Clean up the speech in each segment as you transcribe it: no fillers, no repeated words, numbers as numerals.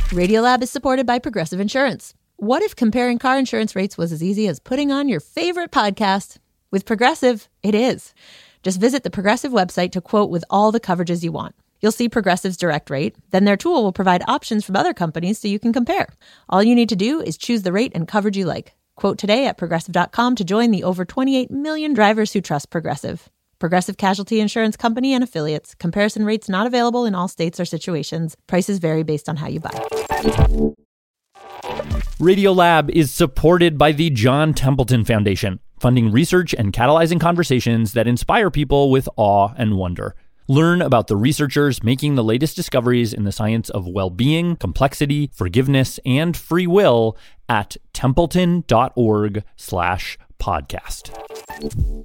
Radiolab is supported by Progressive Insurance. What if comparing car insurance rates was as easy as putting on your favorite podcast? With Progressive, it is. Just visit the Progressive website to quote with all the coverages you want. You'll see Progressive's direct rate. Then their tool will provide options from other companies so you can compare. All you need to do is choose the rate and coverage you like. Quote today at Progressive.com to join the over 28 million drivers who trust Progressive. Progressive Casualty Insurance Company and Affiliates. Comparison rates not available in all states or situations. Prices vary based on how you buy. Radiolab is supported by the John Templeton Foundation, funding research and catalyzing conversations that inspire people with awe and wonder. Learn about the researchers making the latest discoveries in the science of well-being, complexity, forgiveness, and free will at templeton.org/podcast.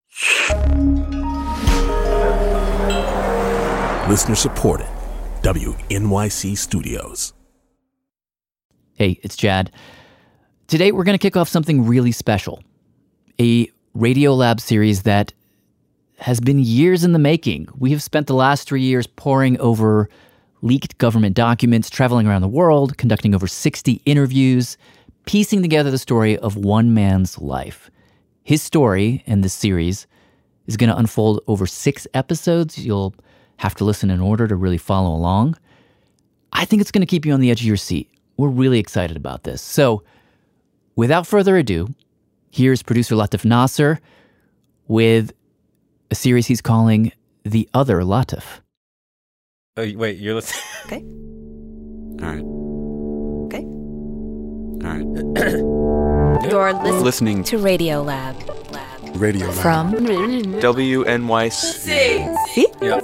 Listener supported. WNYC Studios. Hey, it's Chad. Today we're going to kick off something really special. A Radiolab series that has been years in the making. We have spent the last 3 years poring over leaked government documents, traveling around the world, conducting over 60 interviews, piecing together the story of one man's life. His story in this series is going to unfold over 6 episodes. You'll have to listen in order to really follow along. I think it's going to keep you on the edge of your seat. We're really excited about this. So, without further ado, here's producer Latif Nasser with a series he's calling The Other Latif. Oh, wait, you're listening? Okay. All right. Okay. All right. You're Listening to Radiolab. Radio From WNYC. See? Yep.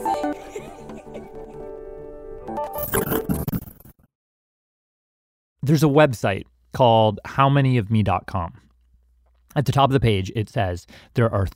There's a website called howmanyofme.com. At the top of the page, it says there are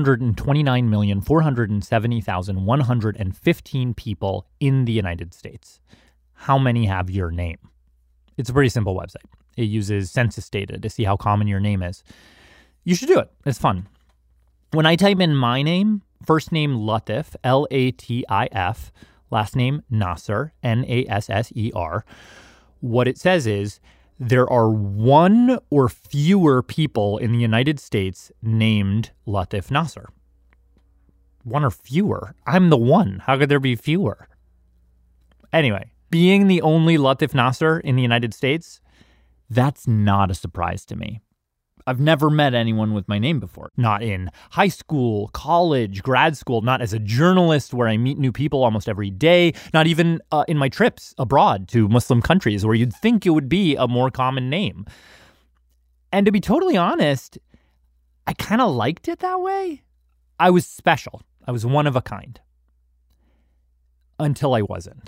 329,470,115 people in the United States. How many have your name? It's a pretty simple website. It uses census data to see how common your name is. You should do it. It's fun. When I type in my name, first name Latif, Latif, last name Nasser, Nasser, what it says is there are one or fewer people in the United States named Latif Nasser. One or fewer? I'm the one. How could there be fewer? Anyway, being the only Latif Nasser in the United States, that's not a surprise to me. I've never met anyone with my name before. Not in high school, college, grad school, not as a journalist where I meet new people almost every day, not even in my trips abroad to Muslim countries where you'd think it would be a more common name. And to be totally honest, I kind of liked it that way. I was special. I was one of a kind. Until I wasn't.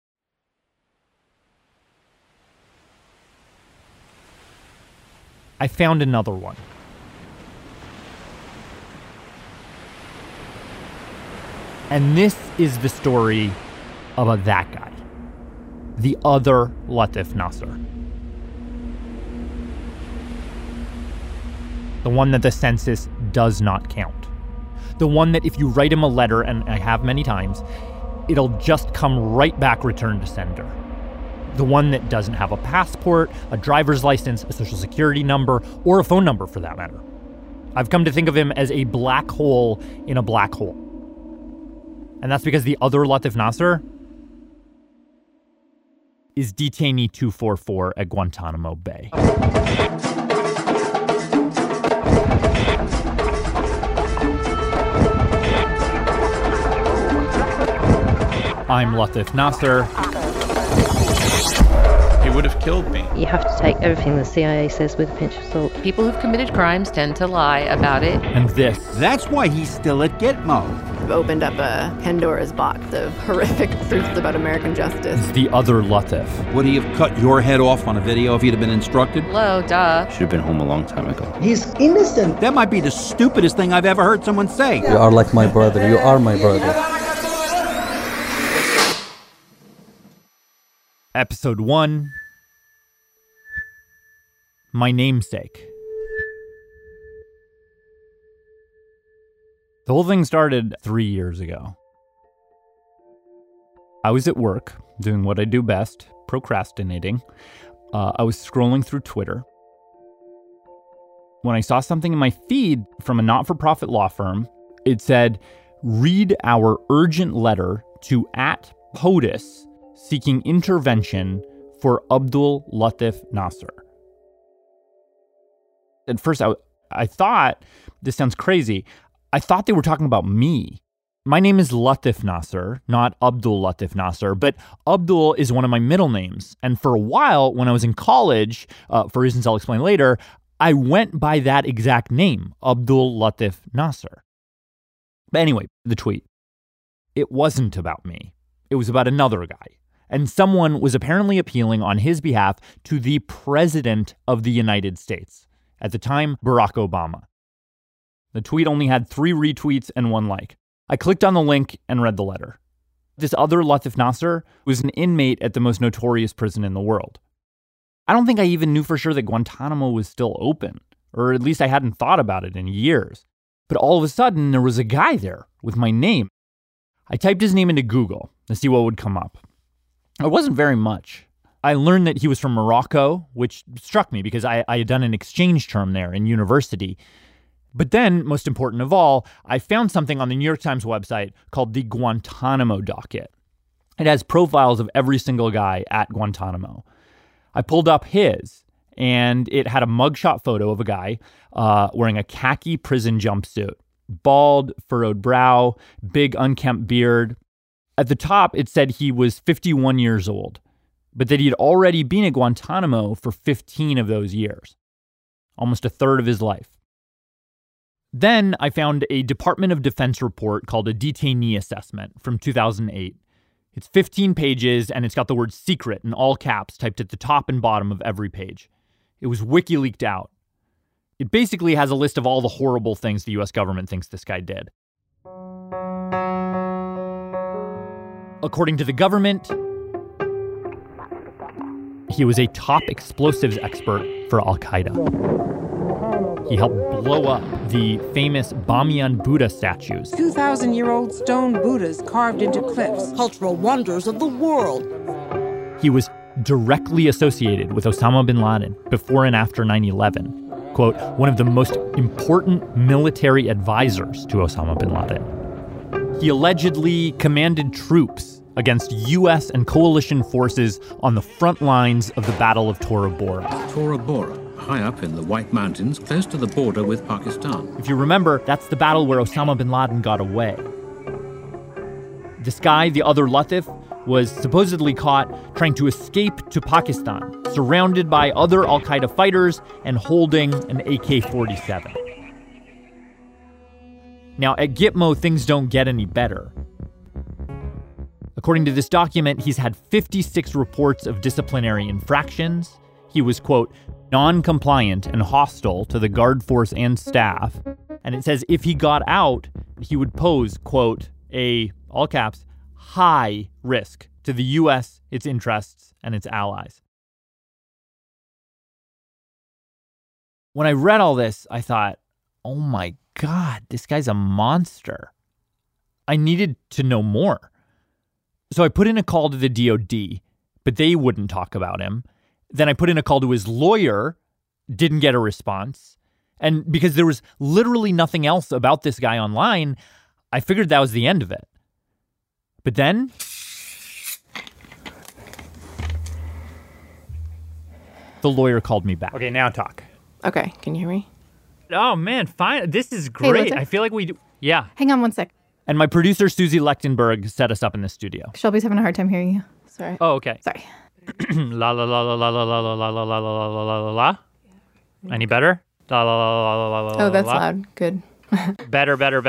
I found another one. And this is the story about that guy. The other Latif Nasser. The one that the census does not count. The one that if you write him a letter, and I have many times, it'll just come right back returned to sender. The one that doesn't have a passport, a driver's license, a social security number, or a phone number for that matter. I've come to think of him as a black hole in a black hole. And that's because the other Latif Nasser is detainee 244 at Guantanamo Bay. I'm Latif Nasser. He would have killed me. You have to take everything the CIA says with a pinch of salt. People who've committed crimes tend to lie about it. And this. That's why he's still at Gitmo. We've opened up a Pandora's box of horrific truths about American justice. Is the other Latif. Would he have cut your head off on a video if he'd have been instructed? Hello, duh. Should have been home a long time ago. He's innocent. That might be the stupidest thing I've ever heard someone say. You are like my brother. You are my brother. Episode 1. My namesake. The whole thing started 3 years ago. I was at work doing what I do best, procrastinating. I was scrolling through Twitter when I saw something in my feed from a not-for-profit law firm. It said, "Read our urgent letter to @POTUS seeking intervention for Abdul Latif Nasser." At first, I thought, this sounds crazy, I thought they were talking about me. My name is Latif Nasser, not Abdul Latif Nasser, but Abdul is one of my middle names. And for a while, when I was in college, for reasons I'll explain later, I went by that exact name, Abdul Latif Nasser. But anyway, the tweet. It wasn't about me. It was about another guy. And someone was apparently appealing on his behalf to the President of the United States. At the time, Barack Obama. The tweet only had 3 retweets and 1 like. I clicked on the link and read the letter. This other Latif Nasser was an inmate at the most notorious prison in the world. I don't think I even knew for sure that Guantanamo was still open, or at least I hadn't thought about it in years. But all of a sudden, there was a guy there with my name. I typed his name into Google to see what would come up. It wasn't very much. I learned that he was from Morocco, which struck me because I had done an exchange term there in university. But then, most important of all, I found something on the New York Times website called the Guantanamo Docket. It has profiles of every single guy at Guantanamo. I pulled up his, and it had a mugshot photo of a guy wearing a khaki prison jumpsuit, bald, furrowed brow, big unkempt beard. At the top, it said he was 51 years old, but that he had already been at Guantanamo for 15 of those years, almost a third of his life. Then I found a Department of Defense report called a detainee assessment from 2008. It's 15 pages, and it's got the word secret in all caps typed at the top and bottom of every page. It was WikiLeaked out. It basically has a list of all the horrible things the U.S. government thinks this guy did. According to the government, he was a top explosives expert for Al-Qaeda. He helped blow up the famous Bamiyan Buddha statues. 2,000-year-old stone Buddhas carved into cliffs. Cultural wonders of the world. He was directly associated with Osama bin Laden before and after 9/11. Quote, one of the most important military advisors to Osama bin Laden. He allegedly commanded troops against U.S. and coalition forces on the front lines of the Battle of Tora Bora. Tora Bora, high up in the White Mountains, close to the border with Pakistan. If you remember, that's the battle where Osama bin Laden got away. This guy, the other Latif, was supposedly caught trying to escape to Pakistan, surrounded by other Al-Qaeda fighters and holding an AK-47. Now, at Gitmo, things don't get any better. According to this document, he's had 56 reports of disciplinary infractions. He was, quote, non-compliant and hostile to the guard force and staff. And it says if he got out, he would pose, quote, a, all caps, high risk to the U.S., its interests, and its allies. When I read all this, I thought, oh my God, this guy's a monster. I needed to know more. So I put in a call to the DOD, but they wouldn't talk about him. Then I put in a call to his lawyer, didn't get a response. And because there was literally nothing else about this guy online, I figured that was the end of it. But then the lawyer called me back. Okay, now talk. Okay, can you hear me? Oh, man, fine. This is great. Hey, I feel like we do. Yeah. Hang on one sec. And my producer, Susie Lechtenberg, set us up in the studio. Shelby's having a hard time hearing you. Sorry. Oh, okay. Sorry. La la la la la la la la la la la la la la la. Any better? La la la la la la la. Oh, that's loud. Good. Better. Better?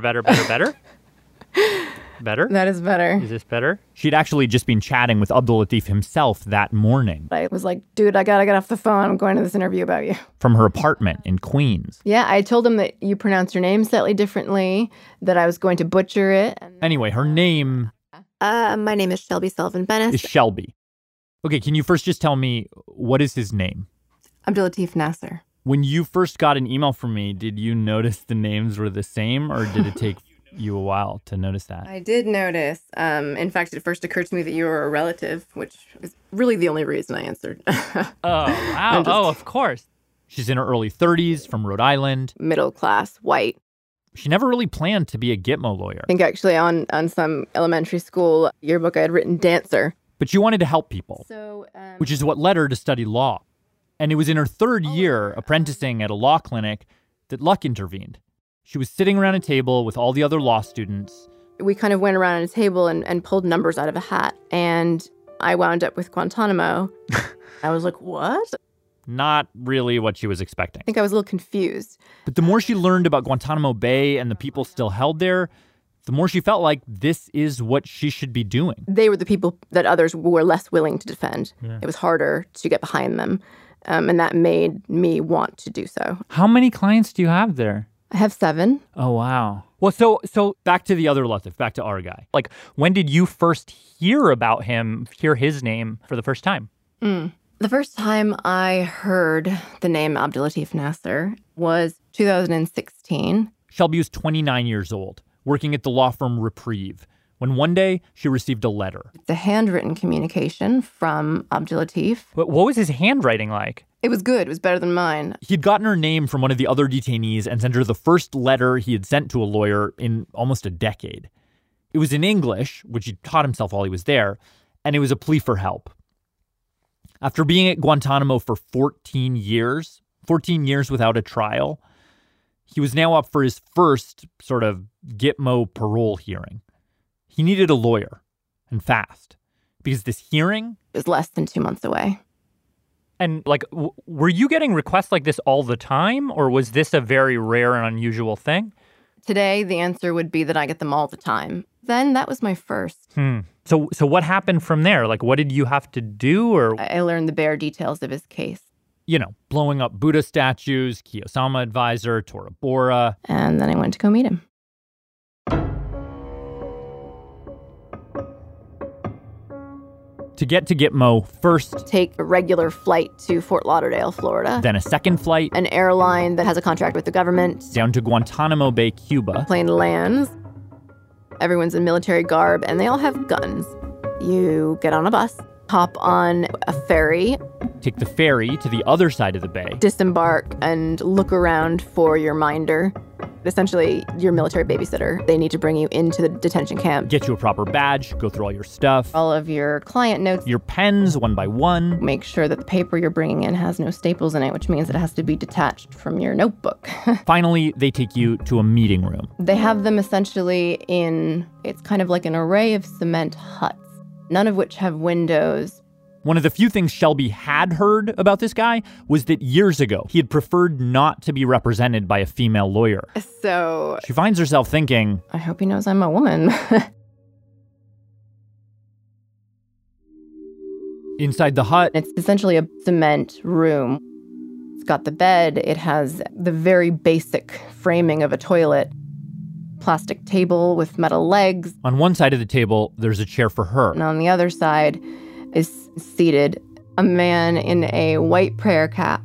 That is better. Is this better? She'd actually just been chatting with Abdul Latif himself that morning. I was like, dude, I gotta get off the phone. I'm going to this interview about you. From her apartment in Queens. Yeah, I told him that you pronounce your name slightly differently, that I was going to butcher it. Anyway, her name... my name is Shelby Sullivan Bennis. Is Shelby. Okay, can you first just tell me, what is his name? Abdul Latif Nasser. When you first got an email from me, did you notice the names were the same, or did it take... you a while to notice that. I did notice. In fact, it first occurred to me that you were a relative, which is really the only reason I answered. Oh, wow. Oh, of course. She's in her early 30s, from Rhode Island. Middle class, white. She never really planned to be a Gitmo lawyer. I think actually on some elementary school yearbook I had written dancer. But she wanted to help people, which is what led her to study law. And it was in her third year apprenticing at a law clinic that luck intervened. She was sitting around a table with all the other law students. We kind of went around a table and pulled numbers out of a hat. And I wound up with Guantanamo. I was like, what? Not really what she was expecting. I think I was a little confused. But the more she learned about Guantanamo Bay and the people still held there, the more she felt like this is what she should be doing. They were the people that others were less willing to defend. Yeah. It was harder to get behind them. And that made me want to do so. How many clients do you have there? I have 7. Oh, wow. Well, so back to the other Latif, back to our guy. Like, when did you first hear about him, hear his name for the first time? The first time I heard the name Abdulatif Nasser was 2016. Shelby was 29 years old, working at the law firm Reprieve, when one day she received a letter. It's a handwritten communication from Abdulatif. What was his handwriting like? It was good. It was better than mine. He'd gotten her name from one of the other detainees and sent her the first letter he had sent to a lawyer in almost a decade. It was in English, which he taught himself while he was there, and it was a plea for help. After being at Guantanamo for 14 years without a trial, he was now up for his first sort of Gitmo parole hearing. He needed a lawyer, and fast, because this hearing is less than 2 months away. And, like, were you getting requests like this all the time, or was this a very rare and unusual thing? Today, the answer would be that I get them all the time. Then that was my first. So what happened from there? Like, what did you have to do? Or I learned the bare details of his case. You know, blowing up Buddha statues, Kiyosama advisor, Tora Bora. And then I went to go meet him. To get to Gitmo, first take a regular flight to Fort Lauderdale, Florida. Then a second flight. An airline that has a contract with the government. Down to Guantanamo Bay, Cuba. Plane lands. Everyone's in military garb, and they all have guns. You get on a bus, hop on a ferry. Take the ferry to the other side of the bay. Disembark and look around for your minder. Essentially, your military babysitter. They need to bring you into the detention camp. Get you a proper badge, go through all your stuff. All of your client notes. Your pens, one by one. Make sure that the paper you're bringing in has no staples in it, which means it has to be detached from your notebook. Finally, they take you to a meeting room. They have them essentially it's kind of like an array of cement huts, none of which have windows. One of the few things Shelby had heard about this guy was that years ago, he had preferred not to be represented by a female lawyer. So she finds herself thinking, I hope he knows I'm a woman. Inside the hut, it's essentially a cement room. It's got the bed. It has the very basic framing of a toilet. Plastic table with metal legs. On one side of the table, there's a chair for her. And on the other side is seated a man in a white prayer cap,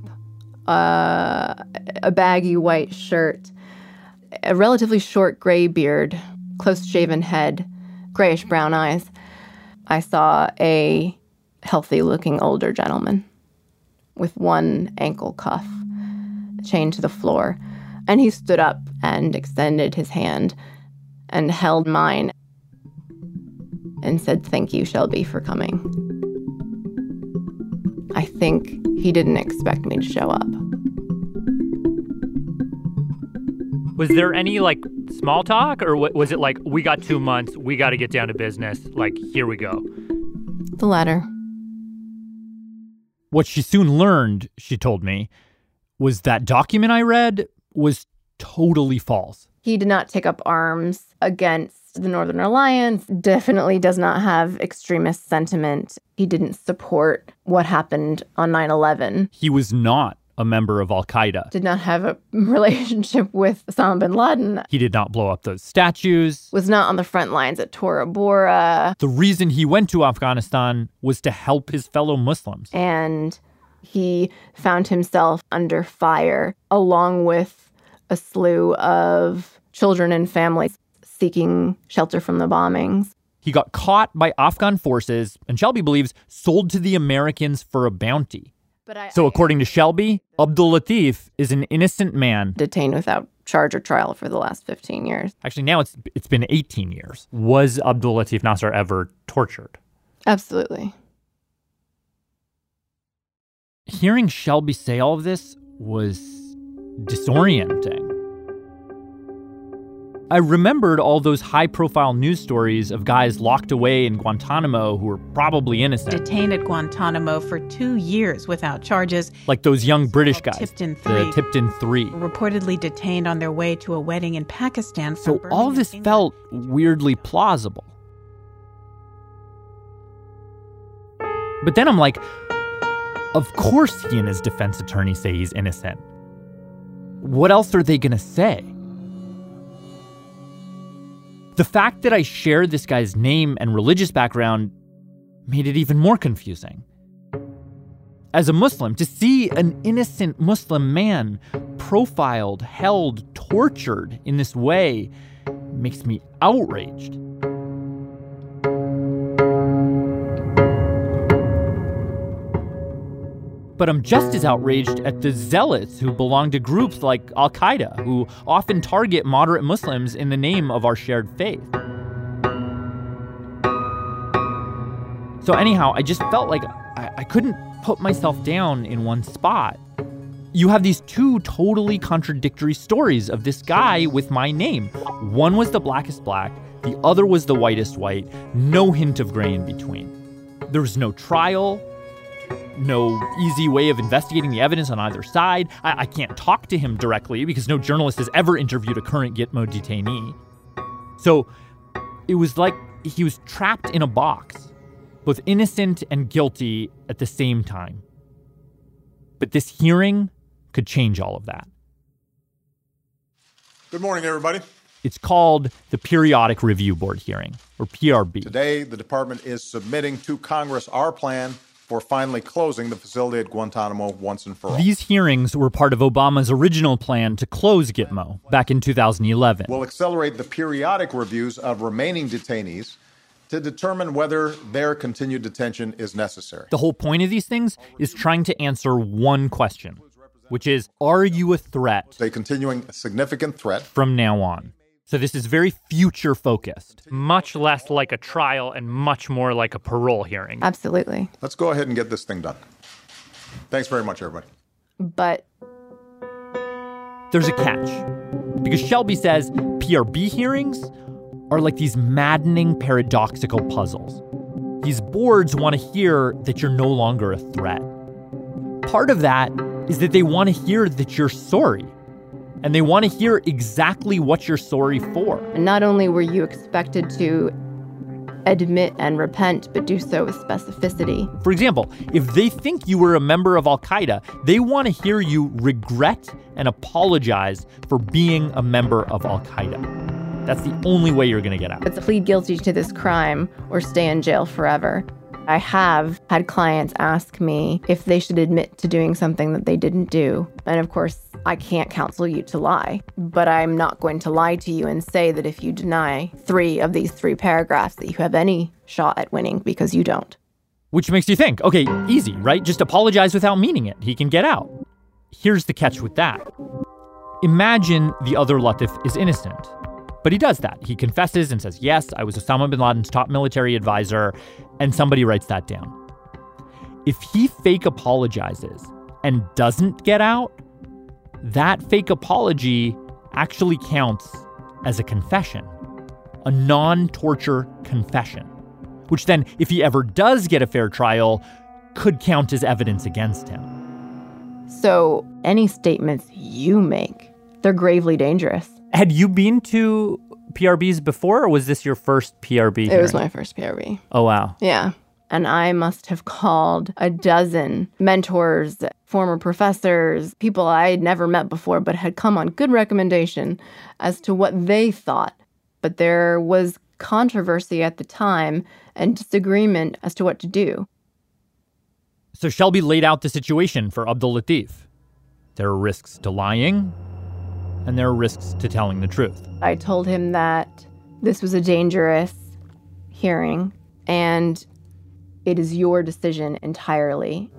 a baggy white shirt, a relatively short gray beard, close-shaven head, grayish-brown eyes. I saw a healthy-looking older gentleman with one ankle cuff chained to the floor. And he stood up and extended his hand and held mine and said, "Thank you, Shelby, for coming." I think he didn't expect me to show up. Was there any, like, small talk? Or was it like, we got 2 months, we got to get down to business, like, here we go? The latter. What she soon learned, she told me, was that document I read was totally false. He did not take up arms against the Northern Alliance, definitely does not have extremist sentiment. He didn't support what happened on 9/11. He was not a member of Al-Qaeda. Did not have a relationship with Osama bin Laden. He did not blow up those statues. Was not on the front lines at Tora Bora. The reason he went to Afghanistan was to help his fellow Muslims. And he found himself under fire, along with a slew of children and families. seeking shelter from the bombings. He got caught by Afghan forces and Shelby believes sold to the Americans for a bounty. So according to Shelby, Abdul Latif is an innocent man. Detained without charge or trial for the last 15 years. Actually, now it's been 18 years. Was Abdul Latif Nasser ever tortured? Absolutely. Hearing Shelby say all of this was disorienting. I remembered all those high-profile news stories of guys locked away in Guantanamo who were probably innocent. Detained at Guantanamo for 2 years without charges. Like those young British guys, Tipton the Tipton Three. Reportedly detained on their way to a wedding in Pakistan. So all of this felt weirdly plausible. But then I'm like, of course he and his defense attorney say he's innocent. What else are they going to say? The fact that I shared this guy's name and religious background made it even more confusing. As a Muslim, to see an innocent Muslim man profiled, held, tortured in this way makes me outraged. But I'm just as outraged at the zealots who belong to groups like Al-Qaeda, who often target moderate Muslims in the name of our shared faith. So anyhow, I just felt like I couldn't put myself down in one spot. You have these two totally contradictory stories of this guy with my name. One was the blackest black, the other was the whitest white, no hint of gray in between. There was no trial, no easy way of investigating the evidence on either side. I can't talk to him directly because no journalist has ever interviewed a current Gitmo detainee. So it was like he was trapped in a box, both innocent and guilty at the same time. But this hearing could change all of that. Good morning, everybody. It's called the Periodic Review Board hearing, or PRB. Today, the department is submitting to Congress our plan for finally closing the facility at Guantanamo once and for all. These hearings were part of Obama's original plan to close Gitmo back in 2011. We'll accelerate the periodic reviews of remaining detainees to determine whether their continued detention is necessary. The whole point of these things is trying to answer one question, which is, are you a threat? A continuing significant threat from now on. So this is very future-focused. Much less like a trial and much more like a parole hearing. Absolutely. Let's go ahead and get this thing done. Thanks very much, everybody. But there's a catch. Because Shelby says PRB hearings are like these maddening paradoxical puzzles. These boards want to hear that you're no longer a threat. Part of that is that they want to hear that you're sorry. And they want to hear exactly what you're sorry for. And not only were you expected to admit and repent, but do so with specificity. For example, if they think you were a member of Al-Qaeda, they want to hear you regret and apologize for being a member of Al-Qaeda. That's the only way you're going to get out. It's plead guilty to this crime or stay in jail forever. I have had clients ask me if they should admit to doing something that they didn't do. And of course, I can't counsel you to lie, but I'm not going to lie to you and say that if you deny 3 of these 3 paragraphs that you have any shot at winning, because you don't. Which makes you think, okay, easy, right? Just apologize without meaning it. He can get out. Here's the catch with that. Imagine the other Latif is innocent. But he does that. He confesses and says, yes, I was Osama bin Laden's top military advisor, and somebody writes that down. If he fake apologizes and doesn't get out, that fake apology actually counts as a confession, a non-torture confession, which then, if he ever does get a fair trial, could count as evidence against him. So any statements you make, they're gravely dangerous. Had you been to PRBs before, or was this your first PRB hearing? It was my first PRB. Oh, wow. Yeah. And I must have called a dozen mentors, former professors, people I had never met before, but had come on good recommendation as to what they thought. But there was controversy at the time and disagreement as to what to do. So Shelby laid out the situation for Abdul Latif. There are risks to lying, and there are risks to telling the truth. I told him that This was a dangerous hearing, and it is your decision entirely.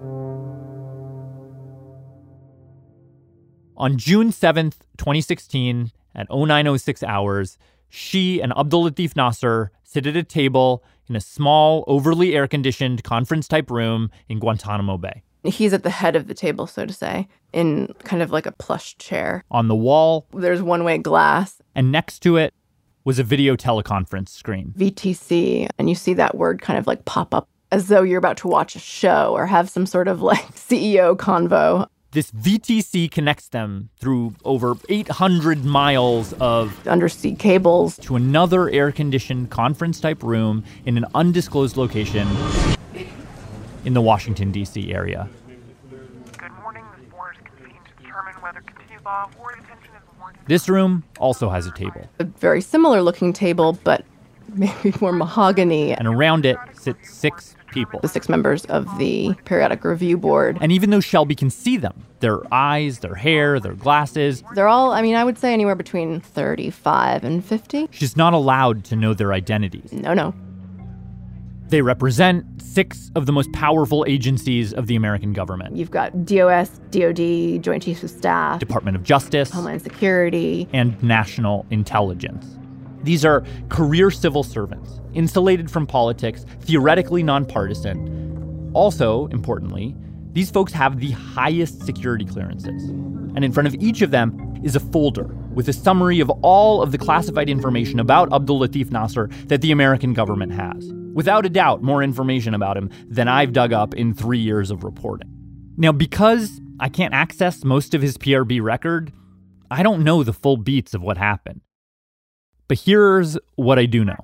On June 7th, 2016, at 09:06 hours, she and Abdul Latif Nasser sit at a table in a small, overly air-conditioned conference-type room in Guantanamo Bay. He's at the head of the table, so to say, in kind of like a plush chair. On the wall, there's one-way glass. And next to it was a video teleconference screen. VTC, and you see that word kind of like pop up as though you're about to watch a show or have some sort of like CEO convo. This VTC connects them through over 800 miles of undersea cables to another air-conditioned conference-type room in an undisclosed location in the Washington, D.C. area. Good morning. This board is convened to determine whether continued law of war detention is warranted. This room also has a table. A very similar-looking table, but maybe more mahogany. And around it sit 6 people. The 6 members of the Periodic Review Board. And even though Shelby can see them, their eyes, their hair, their glasses, they're all, I would say anywhere between 35 and 50. She's not allowed to know their identities. No. They represent 6 of the most powerful agencies of the American government. You've got DOS, DOD, Joint Chiefs of Staff, Department of Justice, Homeland Security, and National Intelligence. These are career civil servants, insulated from politics, theoretically nonpartisan. Also, importantly, these folks have the highest security clearances. And in front of each of them is a folder with a summary of all of the classified information about Abdul Latif Nasser that the American government has. Without a doubt, more information about him than I've dug up in 3 years of reporting. Now, because I can't access most of his PRB record, I don't know the full beats of what happened. But here's what I do know.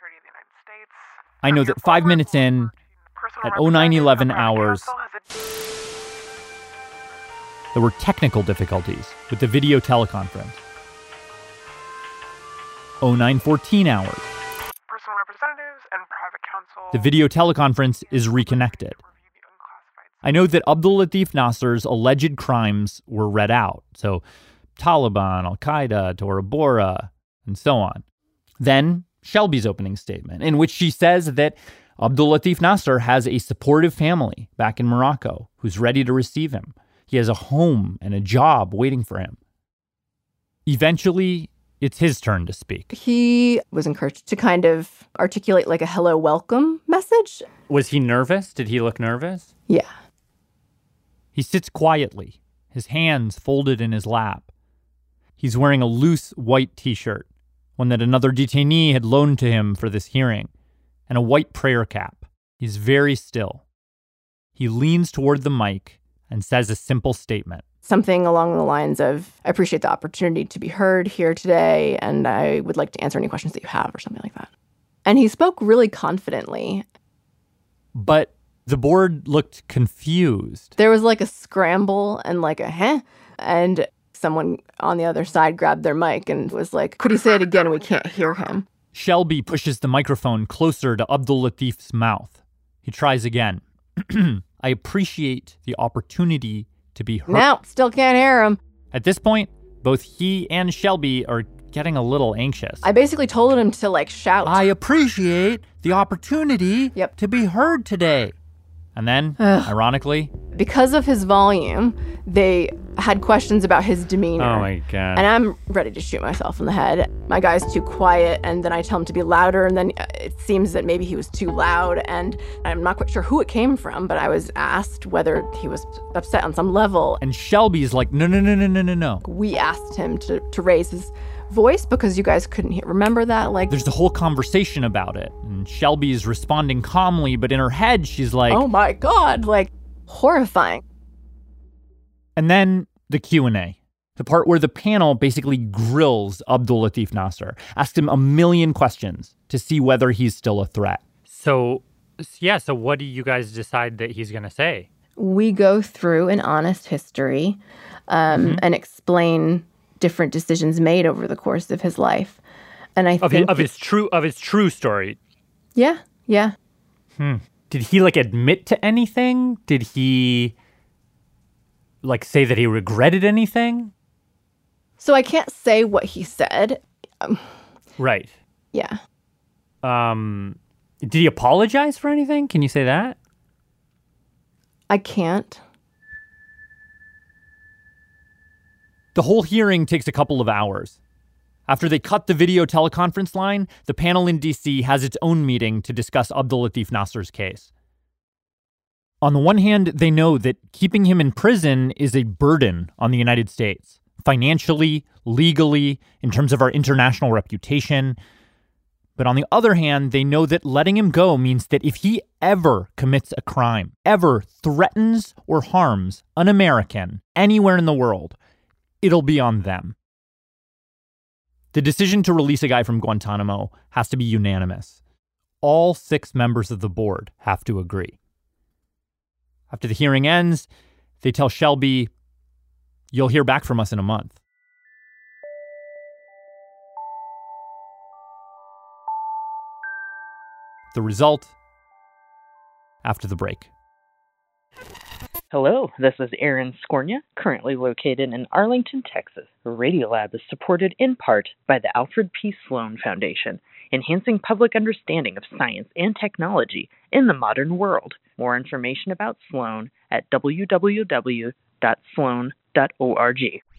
I know that 5 minutes in, at 09:11 hours, there were technical difficulties with the video teleconference. 09:14 hours. Personal representatives and private counsel. The video teleconference is reconnected. I know that Abdul Latif Nasser's alleged crimes were read out. So Taliban, Al-Qaeda, Tora Bora, and so on. Then Shelby's opening statement, in which she says that Abdul Latif Nasser has a supportive family back in Morocco who's ready to receive him. He has a home and a job waiting for him. Eventually, it's his turn to speak. He was encouraged to kind of articulate like a hello, welcome message. Was he nervous? Did he look nervous? Yeah. He sits quietly, his hands folded in his lap. He's wearing a loose white t-shirt, one that another detainee had loaned to him for this hearing, and a white prayer cap. He's very still. He leans toward the mic and says a simple statement. Something along the lines of, I appreciate the opportunity to be heard here today, and I would like to answer any questions that you have, or something like that. And he spoke really confidently. But the board looked confused. There was like a scramble and like a heh, and someone on the other side grabbed their mic and was like, could he say it again? We can't hear him. Shelby pushes the microphone closer to Abdul Latif's mouth. He tries again. I appreciate the opportunity to be heard. No, still can't hear him. At this point, both he and Shelby are getting a little anxious. I basically told him to like shout. I appreciate the opportunity to be heard today. And then, ironically, because of his volume, they had questions about his demeanor. Oh my God. And I'm ready to shoot myself in the head. My guy's too quiet, and then I tell him to be louder, and then it seems that maybe he was too loud, and I'm not quite sure who it came from, but I was asked whether he was upset on some level. And Shelby's like, no. We asked him to raise his voice because you guys couldn't hear. Remember that? Like, there's a whole conversation about it, and Shelby's responding calmly, but in her head, she's like, oh my God, like horrifying. And then the Q&A, the part where the panel basically grills Abdul Latif Nasser, asks him a million questions to see whether he's still a threat. So what do you guys decide that he's going to say? We go through an honest history and explain different decisions made over the course of his life. And I think of his true story. Yeah. Did he admit to anything? Did he say that he regretted anything? So I can't say what he said. Right. Yeah. Did he apologize for anything? Can you say that? I can't. The whole hearing takes a couple of hours. After they cut the video teleconference line, the panel in D.C. has its own meeting to discuss Abdul Latif Nasser's case. On the one hand, they know that keeping him in prison is a burden on the United States, financially, legally, in terms of our international reputation. But on the other hand, they know that letting him go means that if he ever commits a crime, ever threatens or harms an American anywhere in the world, it'll be on them. The decision to release a guy from Guantanamo has to be unanimous. All 6 members of the board have to agree. After the hearing ends, they tell Shelby, "You'll hear back from us in a month." The result, after the break. Hello, this is Aaron Skornia, currently located in Arlington, Texas. Radiolab is supported in part by the Alfred P. Sloan Foundation, enhancing public understanding of science and technology in the modern world. More information about Sloan at www.sloan.org.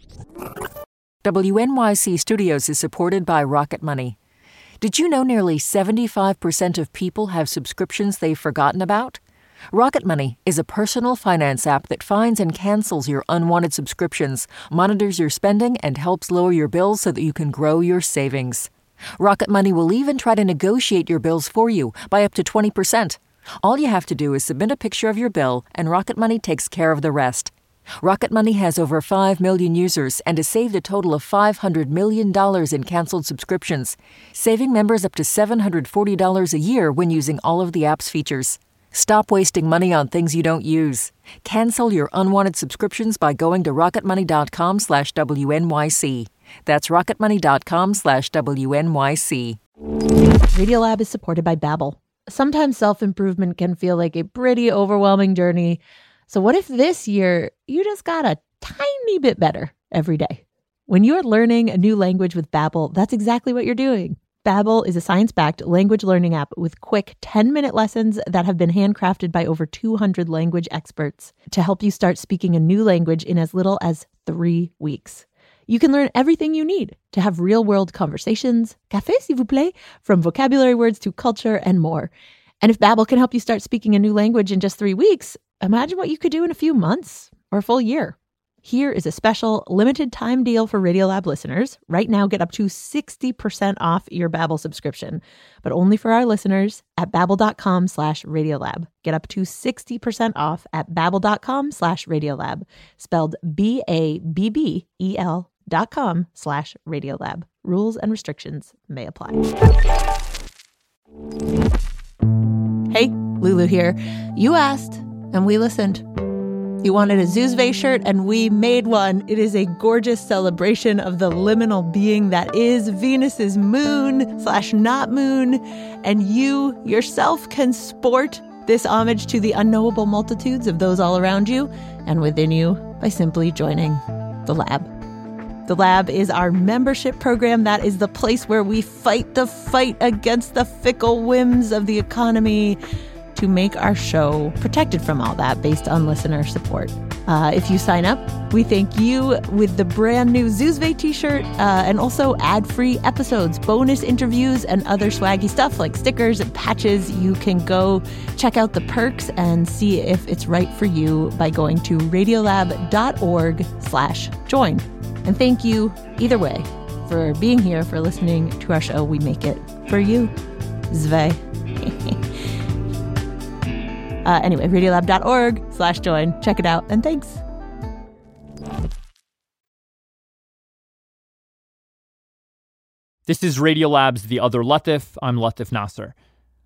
WNYC Studios is supported by Rocket Money. Did you know nearly 75% of people have subscriptions they've forgotten about? Rocket Money is a personal finance app that finds and cancels your unwanted subscriptions, monitors your spending, and helps lower your bills so that you can grow your savings. Rocket Money will even try to negotiate your bills for you by up to 20%. All you have to do is submit a picture of your bill, and Rocket Money takes care of the rest. Rocket Money has over 5 million users and has saved a total of $500 million in canceled subscriptions, saving members up to $740 a year when using all of the app's features. Stop wasting money on things you don't use. Cancel your unwanted subscriptions by going to rocketmoney.com/WNYC. That's rocketmoney.com/WNYC. Radiolab is supported by Babbel. Sometimes self-improvement can feel like a pretty overwhelming journey. So what if this year you just got a tiny bit better every day? When you're learning a new language with Babbel, that's exactly what you're doing. Babbel is a science-backed language learning app with quick 10-minute lessons that have been handcrafted by over 200 language experts to help you start speaking a new language in as little as 3 weeks. You can learn everything you need to have real-world conversations, café s'il vous plaît, from vocabulary words to culture and more. And if Babbel can help you start speaking a new language in just 3 weeks, imagine what you could do in a few months or a full year. Here is a special limited time deal for Radiolab listeners. Right now, get up to 60% off your Babbel subscription, but only for our listeners at babbel.com/Radiolab. Get up to 60% off at babbel.com/Radiolab, spelled BABBEL.com/Radiolab. Rules and restrictions may apply. Hey, Lulu here. You asked, and we listened. You wanted a Zuzve shirt, and we made one. It is a gorgeous celebration of the liminal being that is Venus's moon/not moon, and you yourself can sport this homage to the unknowable multitudes of those all around you and within you by simply joining the Lab. The Lab is our membership program. That is the place where we fight the fight against the fickle whims of the economy to make our show protected from all that based on listener support. If you sign up, we thank you with the brand new Zuzve t-shirt and also ad-free episodes, bonus interviews, and other swaggy stuff like stickers and patches. You can go check out the perks and see if it's right for you by going to radiolab.org/join. And thank you either way for being here, for listening to our show. We make it for you. Zve. Anyway, radiolab.org/join. Check it out, and thanks. This is Radiolab's The Other Latif. I'm Latif Nasser.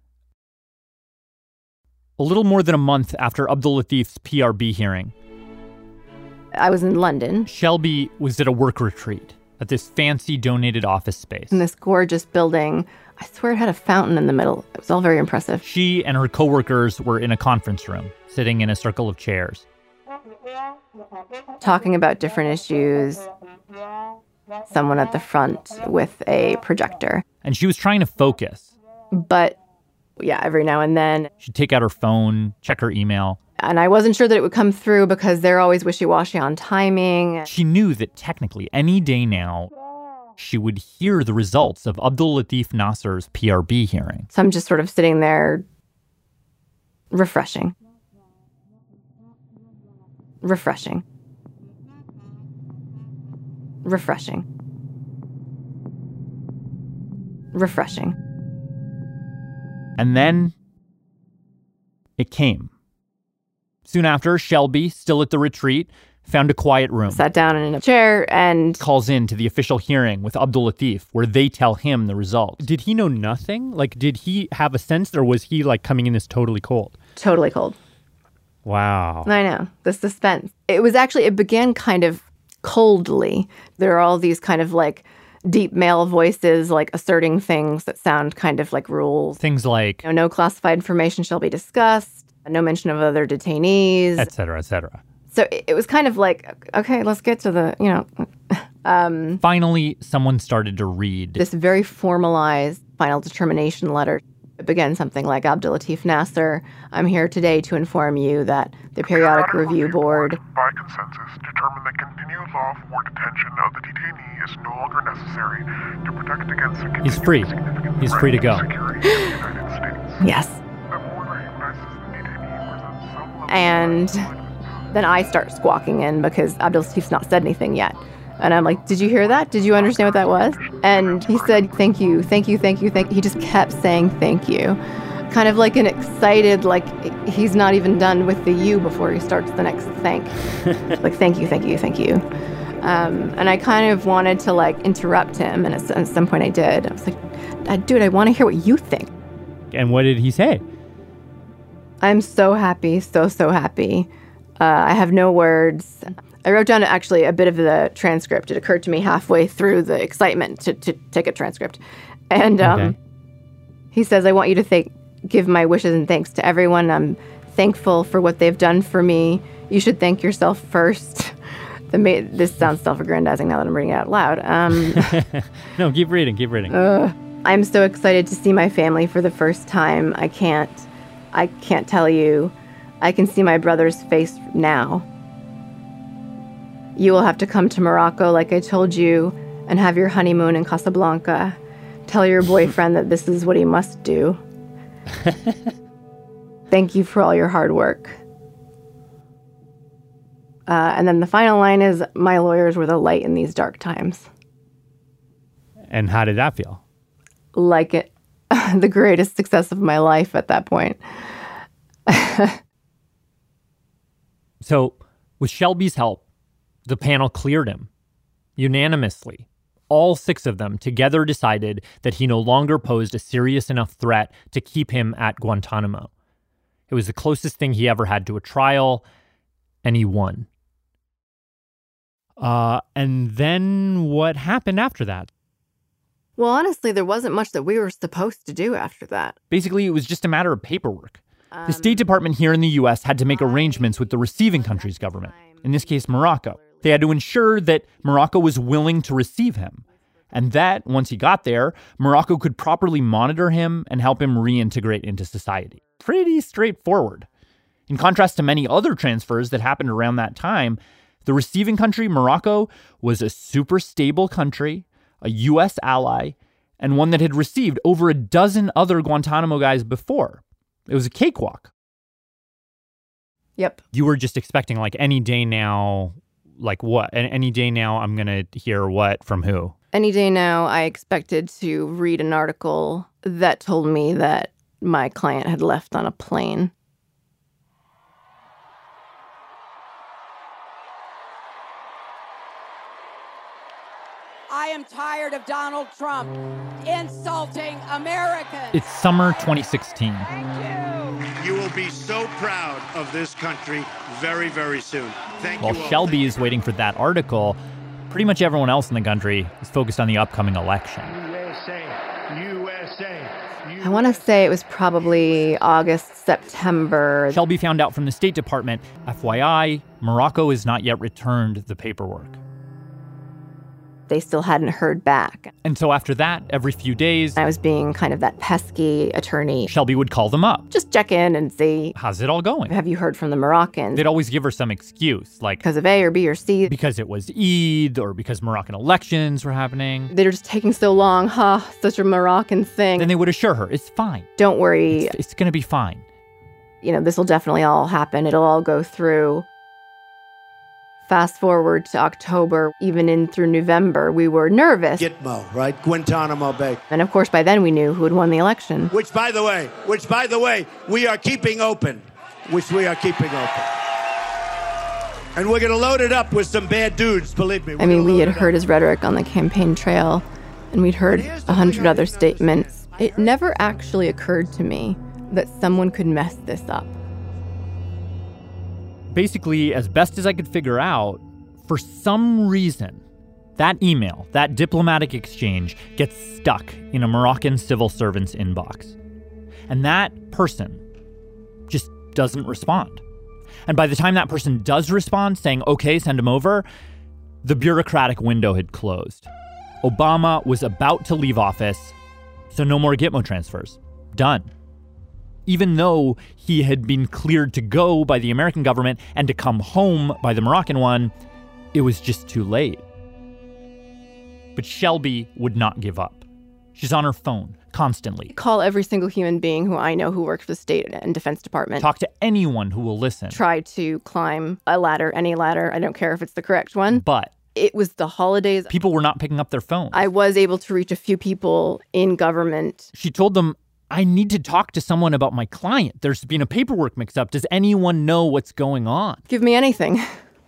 A little more than a month after Abdul Latif's PRB hearing, I was in London. Shelby was at a work retreat at this fancy donated office space. In this gorgeous building. I swear it had a fountain in the middle. It was all very impressive. She and her coworkers were in a conference room, sitting in a circle of chairs. Talking about different issues. someone at the front with a projector. And she was trying to focus. But yeah, every now and then. She'd take out her phone, check her email. And I wasn't sure that it would come through because they're always wishy-washy on timing. She knew that technically any day now, she would hear the results of Abdul Latif Nasser's PRB hearing. So I'm just sort of sitting there refreshing. Refreshing. Refreshing. Refreshing. And then it came. Soon after, Shelby, still at the retreat, found a quiet room. Sat down in a chair and calls in to the official hearing with Abdul Latif, where they tell him the results. Did he know nothing? Like, did he have a sense, or was he like coming in this totally cold? Totally cold. Wow. I know. The suspense. It began kind of coldly. There are all these kind of like deep male voices like asserting things that sound kind of like rules. Things like, no classified information shall be discussed, no mention of other detainees, et cetera, et cetera. So it was kind of like, okay, let's get to the, Finally, someone started to read this very formalized final determination letter. It began something like, Abdul Latif Nasser, I'm here today to inform you that the Periodic Review Board, by consensus, determined that continued lawful detention of the detainee is no longer necessary to protect against the He's free. He's free to go. Yes. And then I start squawking in because Abdul Latif's not said anything yet. And I'm like, did you hear that? Did you understand what that was? And he said, thank you, thank you, thank you, thank you. He just kept saying thank you. Kind of like an excited, like he's not even done with the you before he starts the next thank. Like, thank you, thank you, thank you. And I kind of wanted to like interrupt him. And at some point I did. I was like, dude, I want to hear what you think. And what did he say? I'm so happy, so happy. I have no words. I wrote down actually a bit of the transcript. It occurred to me halfway through the excitement to take a transcript. And he says, I want you to give my wishes and thanks to everyone. I'm thankful for what they've done for me. You should thank yourself first. This sounds self-aggrandizing now that I'm reading it out loud. No, keep reading. I'm so excited to see my family for the first time. I can't tell you. I can see my brother's face now. You will have to come to Morocco like I told you and have your honeymoon in Casablanca. Tell your boyfriend that this is what he must do. Thank you for all your hard work. And then the final line is, my lawyers were the light in these dark times. And how did that feel? Like it, the greatest success of my life at that point. So, with Shelby's help, the panel cleared him unanimously. All 6 of them together decided that he no longer posed a serious enough threat to keep him at Guantanamo. It was the closest thing he ever had to a trial, and he won. And then what happened after that? Well, honestly, there wasn't much that we were supposed to do after that. Basically, it was just a matter of paperwork. The State Department here in the U.S. had to make arrangements with the receiving country's government, in this case, Morocco. They had to ensure that Morocco was willing to receive him, and that, once he got there, Morocco could properly monitor him and help him reintegrate into society. Pretty straightforward. In contrast to many other transfers that happened around that time, the receiving country, Morocco, was a super stable country, a U.S. ally, and one that had received over a dozen other Guantanamo guys before. It was a cakewalk. Yep. You were just expecting like any day now, like what? Any day now I'm going to hear what from who? Any day now I expected to read an article that told me that my client had left on a plane. I am tired of Donald Trump insulting Americans. It's summer 2016. You will be so proud of this country very, very soon. Thank you. While Shelby is waiting for that article, pretty much everyone else in the country is focused on the upcoming election. I want to say it was probably August, September. Shelby found out from the State Department, FYI, Morocco has not yet returned the paperwork. They still hadn't heard back. And so after that, every few days, I was being kind of that pesky attorney. Shelby would call them up. Just check in and see. How's it all going? Have you heard from the Moroccans? They'd always give her some excuse, like because of A or B or C. Because it was Eid or because Moroccan elections were happening. They're just taking so long. Such a Moroccan thing. Then they would assure her, it's fine. Don't worry. It's going to be fine. This will definitely all happen. It'll all go through. Fast forward to October, even in through November, we were nervous. Gitmo, right? Guantanamo Bay. And of course, by then we knew who had won the election. Which, by the way, we are keeping open. And we're going to load it up with some bad dudes, believe me. We had heard his rhetoric on the campaign trail, and we'd heard 100 other statements. It never actually occurred to me that someone could mess this up. Basically, as best as I could figure out, for some reason, that email, that diplomatic exchange, gets stuck in a Moroccan civil servant's inbox. And that person just doesn't respond. And by the time that person does respond, saying, okay, send him over, the bureaucratic window had closed. Obama was about to leave office, so no more Gitmo transfers. Done. Even though he had been cleared to go by the American government and to come home by the Moroccan one, it was just too late. But Shelby would not give up. She's on her phone constantly. Call every single human being who I know who works for the State and Defense Department. Talk to anyone who will listen. Try to climb a ladder, any ladder. I don't care if it's the correct one. But it was the holidays. People were not picking up their phones. I was able to reach a few people in government. She told them, I need to talk to someone about my client. There's been a paperwork mix-up. Does anyone know what's going on? Give me anything.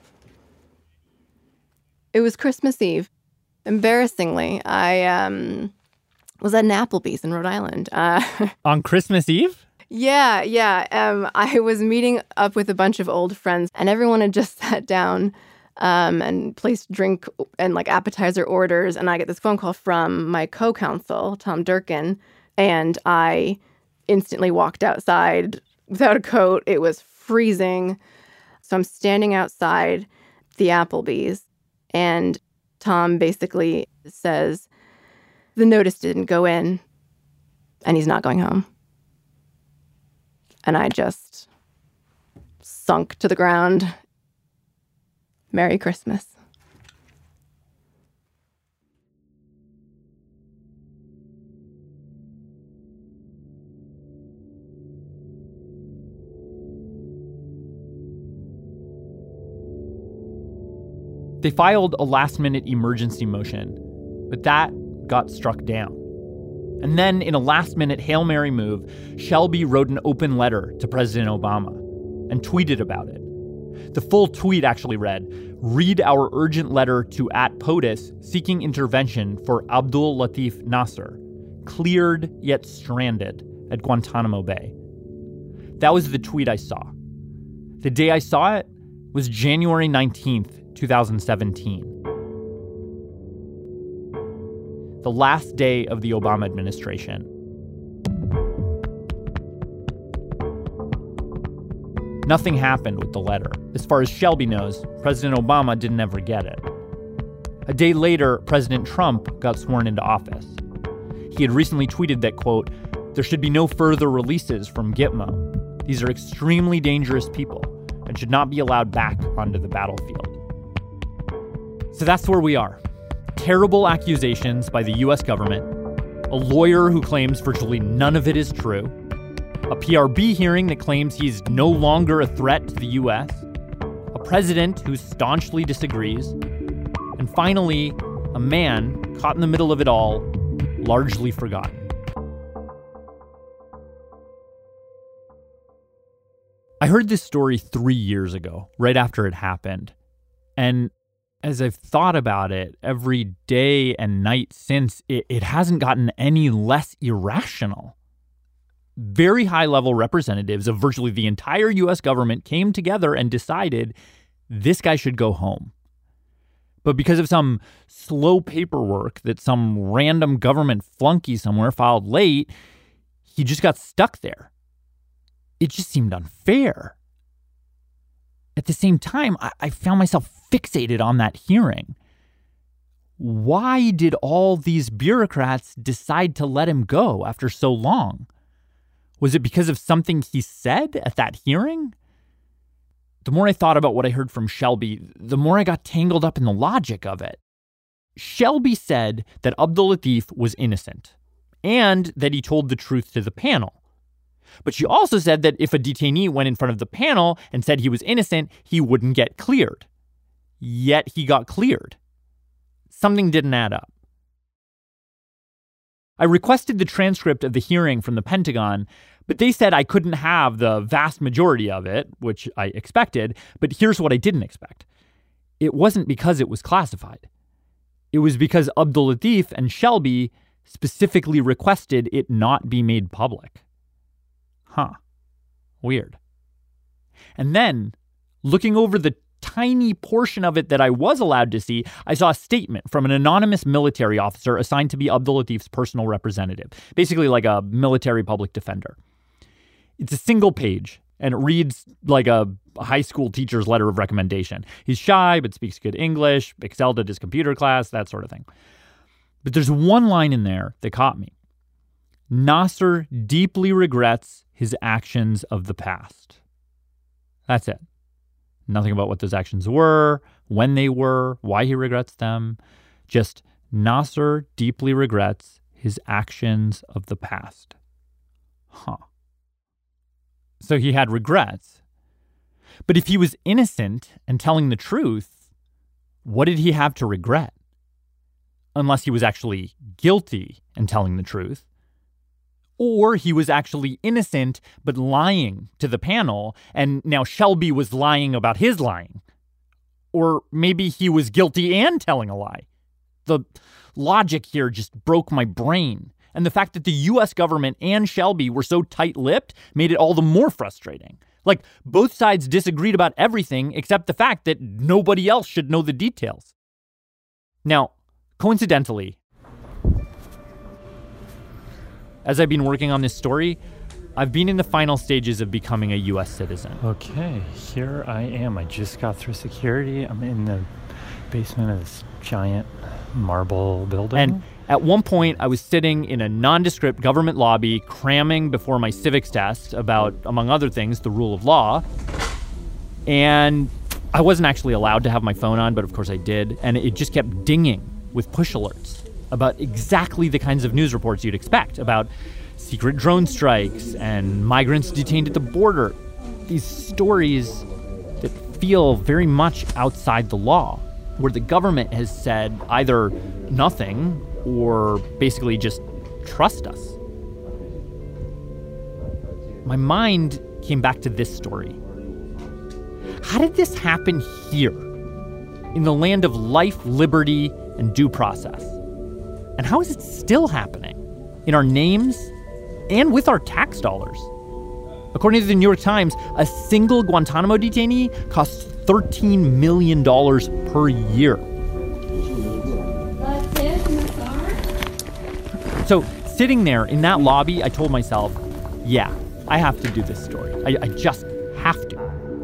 It was Christmas Eve. Embarrassingly, I was at an Applebee's in Rhode Island. On Christmas Eve? Yeah. I was meeting up with a bunch of old friends, and everyone had just sat down and placed drink and appetizer orders. And I get this phone call from my co-counsel, Tom Durkin, and I instantly walked outside without a coat. It was freezing. So I'm standing outside the Applebee's, and Tom basically says, the notice didn't go in, and he's not going home. And I just sunk to the ground. Merry Christmas. They filed a last-minute emergency motion, but that got struck down. And then, in a last-minute Hail Mary move, Shelby wrote an open letter to President Obama and tweeted about it. The full tweet actually read, "Read our urgent letter to @POTUS seeking intervention for Abdul Latif Nasser, cleared yet stranded at Guantanamo Bay." That was the tweet I saw. The day I saw it was January 19th, 2017. The last day of the Obama administration. Nothing happened with the letter. As far as Shelby knows, President Obama didn't ever get it. A day later, President Trump got sworn into office. He had recently tweeted that, quote, "There should be no further releases from Gitmo. These are extremely dangerous people and should not be allowed back onto the battlefield." So that's where we are. Terrible accusations by the U.S. government, a lawyer who claims virtually none of it is true, a PRB hearing that claims he's no longer a threat to the U.S., a president who staunchly disagrees, and finally, a man caught in the middle of it all, largely forgotten. I heard this story 3 years ago, right after it happened, and as I've thought about it every day and night since, it hasn't gotten any less irrational. Very high-level representatives of virtually the entire U.S. government came together and decided this guy should go home. But because of some slow paperwork that some random government flunky somewhere filed late, he just got stuck there. It just seemed unfair. At the same time, I found myself fixated on that hearing. why did all these bureaucrats decide to let him go after so long? Was it because of something he said at that hearing? The more I thought about what I heard from Shelby, the more I got tangled up in the logic of it. Shelby said that Abdul Latif was innocent and that he told the truth to the panel. But she also said that if a detainee went in front of the panel and said he was innocent, he wouldn't get cleared. Yet he got cleared. Something didn't add up. I requested the transcript of the hearing from the Pentagon, but they said I couldn't have the vast majority of it, which I expected, but here's what I didn't expect. It wasn't because it was classified. It was because Abdul Latif and Shelby specifically requested it not be made public. Huh. Weird. And then, looking over the tiny portion of it that I was allowed to see, I saw a statement from an anonymous military officer assigned to be Abdul Latif's personal representative, basically like a military public defender. It's a single page, and it reads like a high school teacher's letter of recommendation. He's shy, but speaks good English, excelled at his computer class, that sort of thing. But there's one line in there that caught me. Nasser deeply regrets his actions of the past. That's it. Nothing about what those actions were, when they were, why he regrets them. Just Nasser deeply regrets his actions of the past. Huh. So he had regrets. But if he was innocent and telling the truth, what did he have to regret? Unless he was actually guilty and telling the truth. Or he was actually innocent but lying to the panel, and now Shelby was lying about his lying. Or maybe he was guilty and telling a lie. The logic here just broke my brain. And the fact that the U.S. government and Shelby were so tight-lipped made it all the more frustrating. Like, both sides disagreed about everything except the fact that nobody else should know the details. Now, coincidentally, as I've been working on this story, I've been in the final stages of becoming a U.S. citizen. Okay, here I am. I just got through security. I'm in the basement of this giant marble building. And at one point, I was sitting in a nondescript government lobby cramming before my civics test about, among other things, the rule of law. And I wasn't actually allowed to have my phone on, but of course I did. And it just kept dinging with push alerts about exactly the kinds of news reports you'd expect, about secret drone strikes and migrants detained at the border. These stories that feel very much outside the law, where the government has said either nothing or basically just trust us. My mind came back to this story. How did this happen here, in the land of life, liberty, and due process? And how is it still happening in our names and with our tax dollars? According to the New York Times, a single Guantanamo detainee costs $13 million per year. So sitting there in that lobby, I told myself, yeah, I have to do this story. I just have to.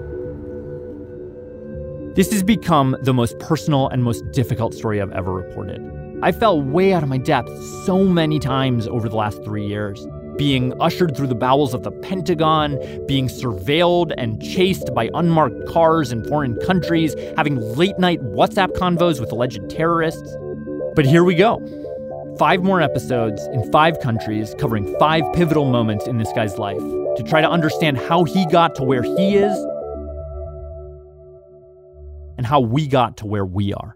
This has become the most personal and most difficult story I've ever reported. I fell way out of my depth so many times over the last 3 years. Being ushered through the bowels of the Pentagon, being surveilled and chased by unmarked cars in foreign countries, having late-night WhatsApp convos with alleged terrorists. But here we go. 5 more episodes in 5 countries covering 5 pivotal moments in this guy's life to try to understand how he got to where he is and how we got to where we are.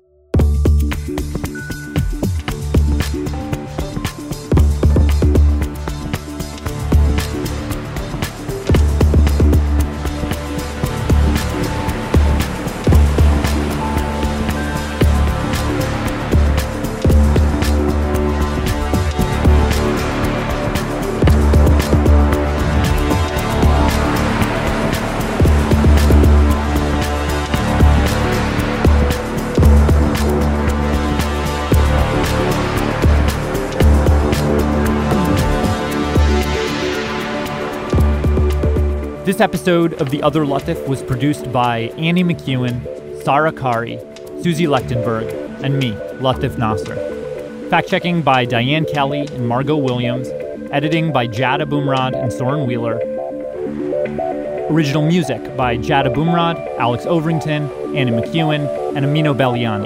This episode of The Other Latif was produced by Annie McEwen, Sarah Kari, Susie Lechtenberg, and me, Latif Nasser. Fact-checking by Diane Kelly and Margot Williams. Editing by Jad Abumrad and Soren Wheeler. Original music by Jad Abumrad, Alex Overington, Annie McEwen, and Amino Belliani.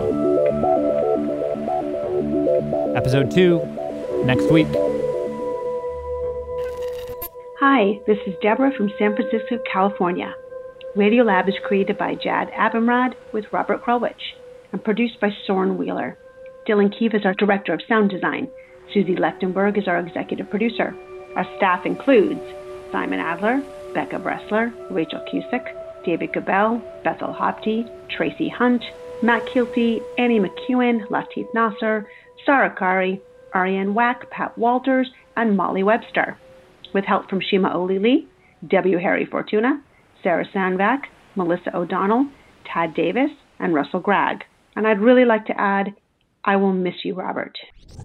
Episode 2, next week. Hi, this is Deborah from San Francisco, California. Radiolab is created by Jad Abumrad with Robert Krulwich and produced by Soren Wheeler. Dylan Keefe is our director of sound design. Susie Lechtenberg is our executive producer. Our staff includes Simon Adler, Becca Bressler, Rachel Cusick, David Gabel, Bethel Hopti, Tracy Hunt, Matt Kilty, Annie McEwen, Latif Nasser, Sarah Kari, Ariane Wack, Pat Walters, and Molly Webster, with help from Shima O'Leary, W. Harry Fortuna, Sarah Sandvac, Melissa O'Donnell, Tad Davis, and Russell Gregg. And I'd really like to add, I will miss you, Robert.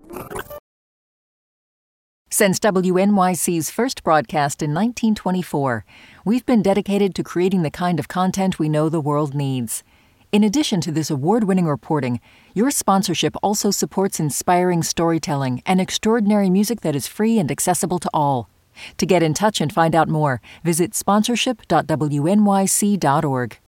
Since WNYC's first broadcast in 1924, we've been dedicated to creating the kind of content we know the world needs. In addition to this award-winning reporting, your sponsorship also supports inspiring storytelling and extraordinary music that is free and accessible to all. To get in touch and find out more, visit sponsorship.wnyc.org.